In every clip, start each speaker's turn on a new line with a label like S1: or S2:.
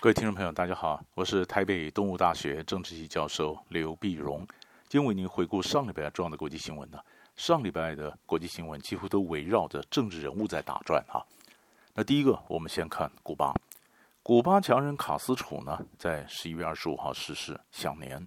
S1: 各位听众朋友，大家好，我是台北东吴大学政治系教授刘必荣，今天为您回顾上礼拜重要的国际新闻呢。上礼拜的国际新闻几乎都围绕着政治人物在打转哈。那第一个，我们先看古巴，古巴强人卡斯楚呢，在11月25号逝世，享年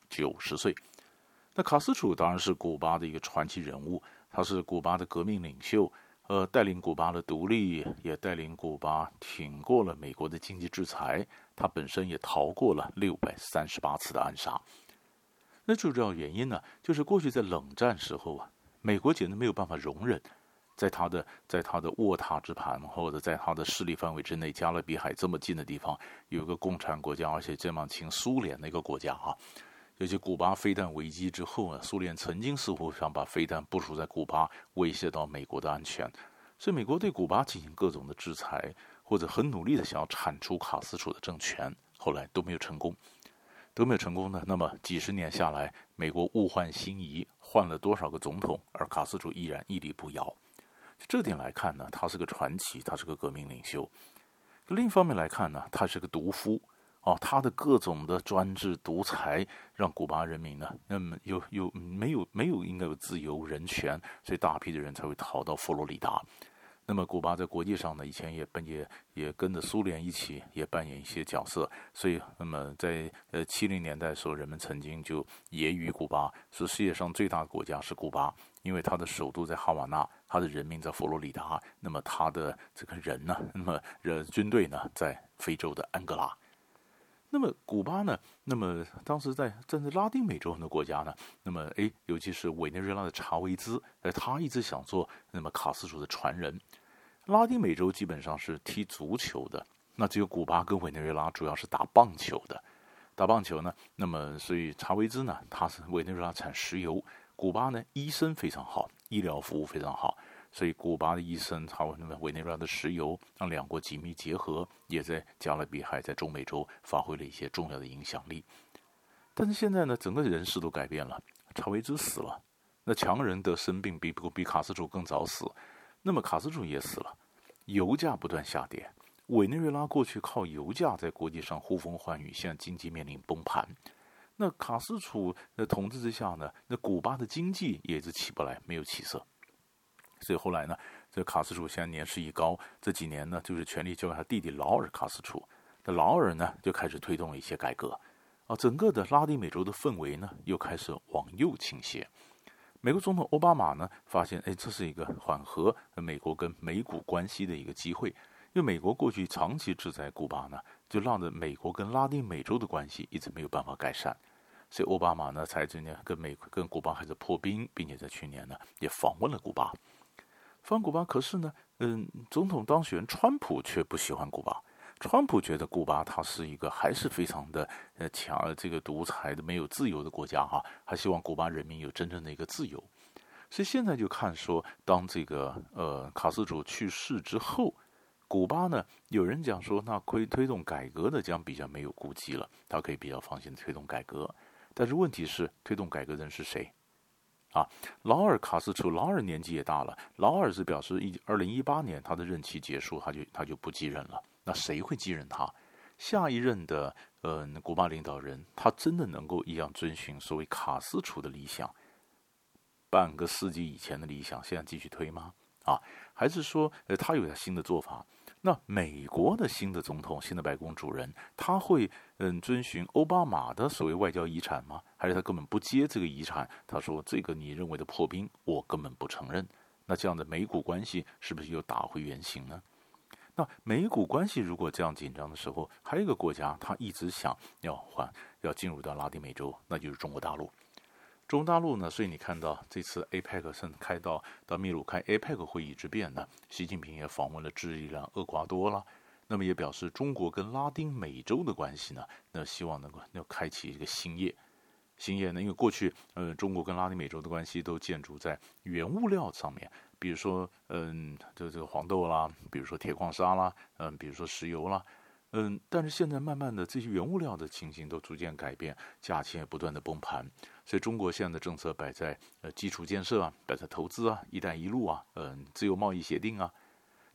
S1: 90岁。那卡斯楚当然是古巴的一个传奇人物，他是古巴的革命领袖。带领古巴的独立，也带领古巴挺过了美国的经济制裁，他本身也逃过了638次的暗杀。那最主要原因呢，就是过去在冷战时候啊，美国简直没有办法容忍，在他的卧榻之盘，或者在他的势力范围之内，加勒比海这么近的地方，有一个共产国家，而且这么亲苏联的一个国家啊。尤其古巴飞弹危机之后呢，苏联曾经似乎想把飞弹部署在古巴，威胁到美国的安全，所以美国对古巴进行各种的制裁，或者很努力的想要铲除卡斯楚的政权，后来都没有成功，呢。那么几十年下来，美国物换星移，换了多少个总统，而卡斯楚依然屹立不摇。这点来看呢，他是个传奇，他是个革命领袖。另一方面来看呢，他是个毒夫。他的各种的专制独裁，让古巴人民呢，那么没有应该有自由人权，所以大批的人才会逃到佛罗里达。那么古巴在国际上呢，以前也跟着苏联一起也扮演一些角色，所以那么在70年代的时候，人们曾经就揶揄古巴是世界上最大的国家是古巴，因为它的首都在哈瓦那，它的人民在佛罗里达，那么它的这个人呢，那么军队呢在非洲的安哥拉。那么古巴呢？那么当时在拉丁美洲很多国家呢，那么尤其是委内瑞拉的查韦兹，他一直想做那么卡斯楚的传人。拉丁美洲基本上是踢足球的，那只有古巴跟委内瑞拉主要是打棒球的。打棒球呢，那么所以查韦兹呢，他是委内瑞拉产石油，古巴呢医生非常好，医疗服务非常好。所以古巴的医生还有委内瑞拉的石油，让两国紧密结合，也在加勒比海在中美洲发挥了一些重要的影响力。但是现在呢，整个人事都改变了，查韦兹死了，那强人得生病比卡斯楚更早死，那么卡斯楚也死了，油价不断下跌，委内瑞拉过去靠油价在国际上呼风唤雨，现在经济面临崩盘。那卡斯楚的统治之下呢，那古巴的经济也是起不来，没有起色。所以后来呢，这卡斯楚现在年事已高，这几年呢，就是权力交给他弟弟劳尔卡斯楚。那劳尔呢，就开始推动了一些改革，整个的拉丁美洲的氛围呢，又开始往右倾斜。美国总统奥巴马呢，发现，这是一个缓和美国跟美股关系的一个机会，因为美国过去长期制裁古巴呢，就让着美国跟拉丁美洲的关系一直没有办法改善。所以奥巴马呢，才今年跟古巴开始破冰，并且在去年呢，也访问了古巴。古巴，可是呢，总统当选人川普却不喜欢古巴。川普觉得古巴它是一个还是非常的强这个独裁的没有自由的国家哈，他希望古巴人民有真正的一个自由。所以现在就看说，当这个卡斯楚去世之后，古巴呢，有人讲说，那推动改革的将比较没有顾忌了，他可以比较放心的推动改革。但是问题是，推动改革的人是谁？劳尔卡斯楚，劳尔年纪也大了，劳尔是表示2018年他的任期结束，他就不继任了。那谁会继任他？下一任的古巴领导人，他真的能够一样遵循所谓卡斯楚的理想，半个世纪以前的理想，现在继续推吗？还是说他有他新的做法？那美国的新的总统、新的白宫主人，他会遵循奥巴马的所谓外交遗产吗？还是他根本不接这个遗产？他说这个你认为的破冰，我根本不承认。那这样的美古关系是不是又打回原形呢？那美古关系如果这样紧张的时候，还有一个国家，他一直想要进入到拉丁美洲，那就是中国大陆。中国大陆呢，所以你看到这次 APEC 甚至开到秘鲁开 APEC 会议之变呢，习近平也访问了智利啦、厄瓜多啦，那么也表示中国跟拉丁美洲的关系呢，那希望能够开启一个新业。新业呢，因为过去中国跟拉丁美洲的关系都建筑在原物料上面，比如说这个黄豆啦，比如说铁矿砂啦，比如说石油啦。但是现在慢慢的这些原物料的情形都逐渐改变，价钱也不断的崩盘，所以中国现在的政策摆在基础建设啊，摆在投资啊，一带一路啊，自由贸易协定啊，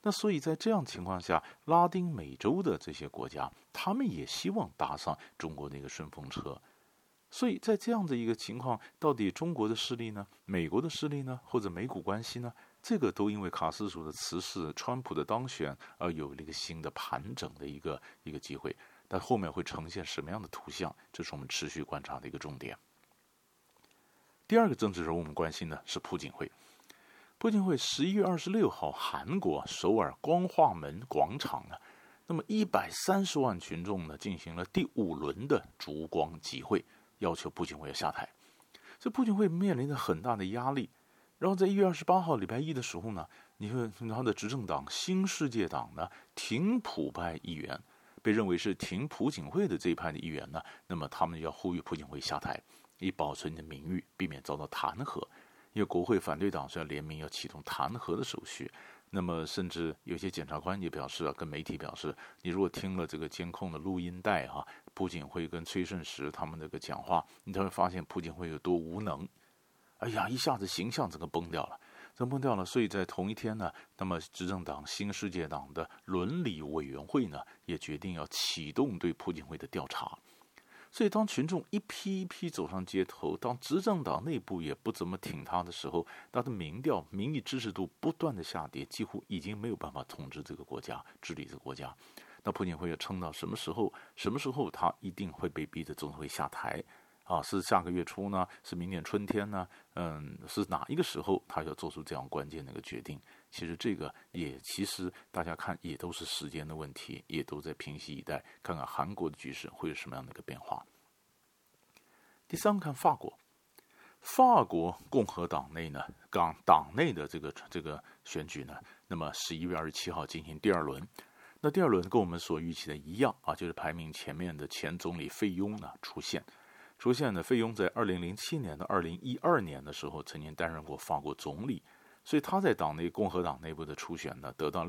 S1: 那所以在这样情况下，拉丁美洲的这些国家，他们也希望搭上中国的一个顺风车。所以在这样的一个情况，到底中国的势力呢，美国的势力呢，或者美股关系呢，这个都因为卡斯楚的辞世、川普的当选而有了一个新的盘整的一个机会。但后面会呈现什么样的图像，这是我们持续观察的一个重点。第二个政治人物我们关心的是朴槿惠。朴槿惠11月26号，韩国首尔光化门广场呢，那么130万群众呢进行了第5轮的烛光集会，要求朴槿惠要下台。这朴槿惠面临着很大的压力。然后在1月28号礼拜一的时候呢，你看他的执政党新世界党呢挺朴派议员，被认为是挺朴槿惠的这一派的议员呢，那么他们要呼吁朴槿惠下台，以保存你的名誉，避免遭到弹劾。因为国会反对党是要联名要启动弹劾的手续。那么甚至有些检察官也表示跟媒体表示，你如果听了这个监控的录音带朴槿惠跟崔顺实他们那个讲话，你才会发现朴槿惠有多无能。哎呀，一下子形象整个崩掉了。所以在同一天呢，那么执政党新世界党的伦理委员会呢，也决定要启动对朴槿惠的调查。所以当群众一批一批走上街头，当执政党内部也不怎么挺他的时候，他的民意支持度不断的下跌，几乎已经没有办法统治这个国家，治理这个国家。那朴槿惠要撑到什么时候他一定会被逼着总会下台是下个月初呢？是明年春天呢？是哪一个时候他要做出这样关键的一个决定？其实这个其实大家看也都是时间的问题，也都在平息以待，看看韩国的局势会有什么样的一个变化。第三个看法国共和党内呢，党内的这个选举呢，那么11月27号进行第2轮。那第2轮跟我们所预期的一样就是排名前面的前总理费雍呢出现的。费雍在2007年到2012年的时候曾经担任过法国总理，所以他在共和党内部的初选呢得到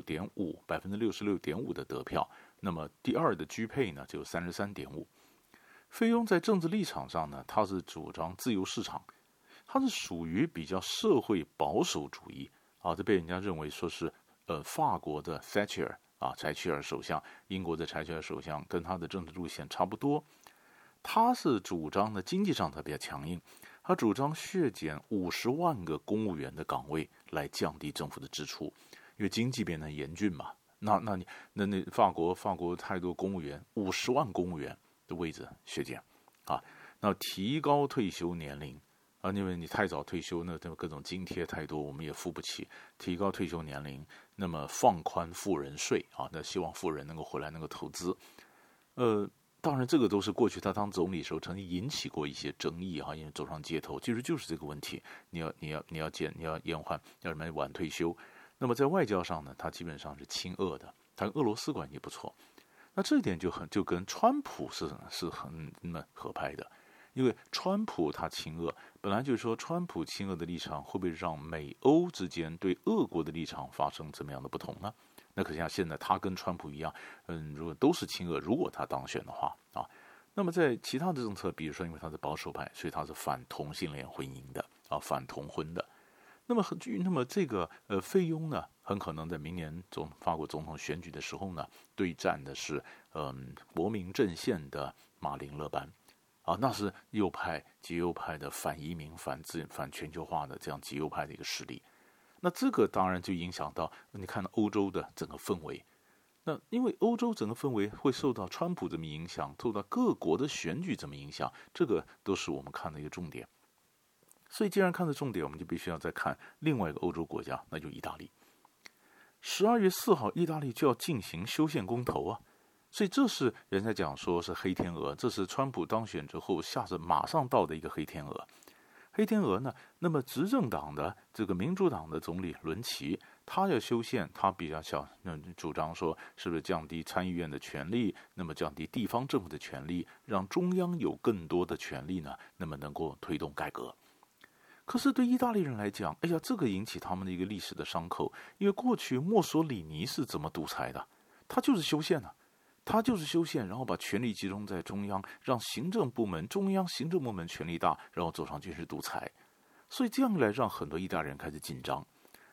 S1: 66.5%的得票，那么第2的居佩呢就33.5%。费雍在政治立场上呢，他是主张自由市场，他是属于比较社会保守主义这被人家认为说是法国的 Thatcher 柴契尔首相，英国的柴契尔首相，跟他的政治路线差不多。他是主张的经济上他比较强硬，他主张削减50万个公务员的岗位来降低政府的支出，因为经济变得严峻嘛。那法国太多公务员，50万公务员的位置削减那提高退休年龄因为你太早退休，那各种津贴太多，我们也付不起。提高退休年龄，那么放宽富人税那希望富人能够回来能够投资。当然这个都是过去他当总理的时候曾经引起过一些争议因为走上街头，其实就是这个问题，你要延缓，要什么晚退休。那么在外交上呢，他基本上是亲俄的，他跟俄罗斯关系不错。那这一点就跟川普是很合拍的，因为川普他亲俄，本来就是说川普亲俄的立场会不会让美欧之间对俄国的立场发生怎么样的不同呢？那可像现在他跟川普一样，如果都是亲俄，如果他当选的话那么在其他的政策，比如说因为他是保守派，所以他是反同性恋婚姻的反同婚的。那么这个费雍呢，很可能在明年法国总统选举的时候呢，对战的是国民阵线的马林勒班那是极右派的反移民、反全球化的这样极右派的一个势力。那这个当然就影响到你看欧洲的整个氛围。那因为欧洲整个氛围会受到川普这么影响，受到各国的选举这么影响，这个都是我们看的一个重点。所以既然看的重点，我们就必须要再看另外一个欧洲国家，那就意大利。12月4号，意大利就要进行修宪公投所以这是人家讲说是黑天鹅，这是川普当选之后马上到的一个黑天鹅。黑天鹅呢，那么执政党的这个民主党的总理伦齐，他要修宪，他比较主张说是不是降低参议院的权力，那么降低地方政府的权力，让中央有更多的权力呢，那么能够推动改革。可是对意大利人来讲，这个引起他们的一个历史的伤口，因为过去墨索里尼是怎么独裁的？他就是修宪然后把权力集中在中央，让中央行政部门权力大，然后走上军事独裁。所以这样一来，让很多意大利人开始紧张。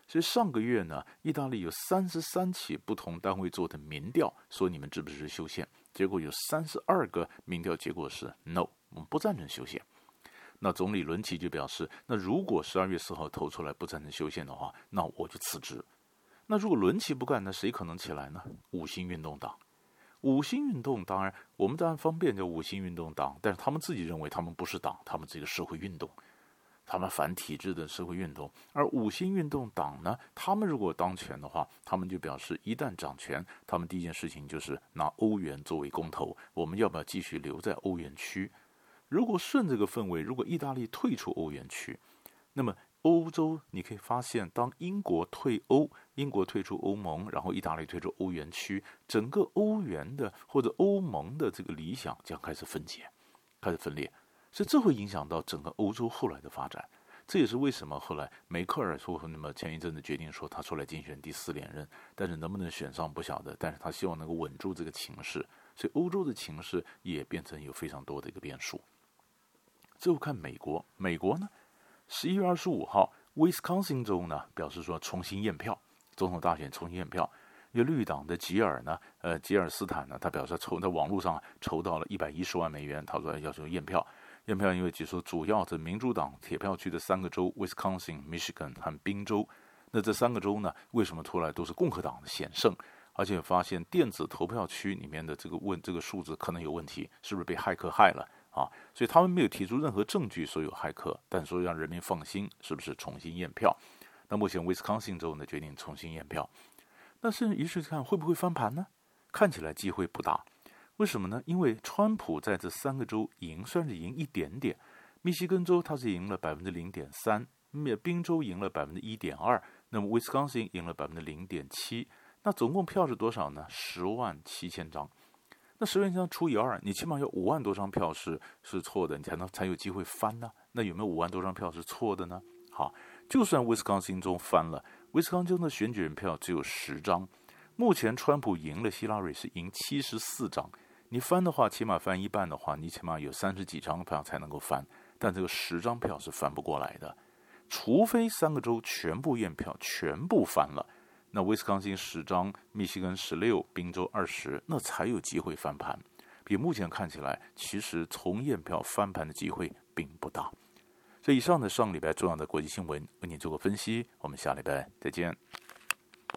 S1: 所以上个月呢，意大利有33起不同单位做的民调，说你们支不支持修宪？结果有32个民调结果是 No， 我们不赞成修宪。那总理伦齐就表示，那如果12月4号投出来不赞成修宪的话，那我就辞职。那如果伦齐不干，那谁可能起来呢？五星运动党。五星运动当然我们当然方便叫五星运动党，但是他们自己认为他们不是党，他们这个社会运动，他们反体制的社会运动。而五星运动党呢，他们如果当权的话，他们就表示一旦掌权，他们第一件事情就是拿欧元作为公投，我们要不要继续留在欧元区？如果顺这个氛围，如果意大利退出欧元区，那么欧洲你可以发现，当英国退欧，英国退出欧盟，然后意大利退出欧元区，整个欧元的或者欧盟的这个理想将开始分解，开始分裂，所以这会影响到整个欧洲后来的发展。这也是为什么后来梅克尔说，那么前一阵子决定说他出来竞选第4连任，但是能不能选上不晓得，但是他希望能够稳住这个情势，所以欧洲的情势也变成有非常多的一个变数。最后看美国，美国呢11月25号，威斯康星州呢表示说重新验票，总统大选重新验票。因为绿党的吉尔斯坦呢，他表示在网络上筹到了110万美元，他说要求验票。验票因为据说主要的民主党铁票区的3个州，威斯康星、Michigan 和宾州，那这3个州呢，为什么出来都是共和党的险胜？而且发现电子投票区里面的这个数字可能有问题，是不是被骇客害了？所以他们没有提出任何证据说有骇客，但说让人民放心，是不是重新验票？那目前威斯康星州呢决定重新验票，但是于是看会不会翻盘呢？看起来机会不大。为什么呢？因为川普在这3个州赢，算是赢一点点。密西根州他是赢了 0.3%， 宾州赢了 1.2%， 那么威斯康星赢了 0.7%。那总共票是多少呢？107000张。那10万张除以2，你起码有5万多张票是错的，你才有机会翻呢。那有没有5万多张票是错的呢？好，就算威斯康星州翻了，威斯康星的选举人票只有10张，目前川普赢了希拉蕊是赢74张，你翻的话，起码翻一半的话，你起码有30几张票才能够翻，但这个10张票是翻不过来的，除非3个州全部验票，全部翻了。那威斯康星10张，密西根16，宾州20，那才有机会翻盘。比目前看起来，其实从验票翻盘的机会并不大。所以以上的上礼拜重要的国际新闻为您做个分析，我们下礼拜再见。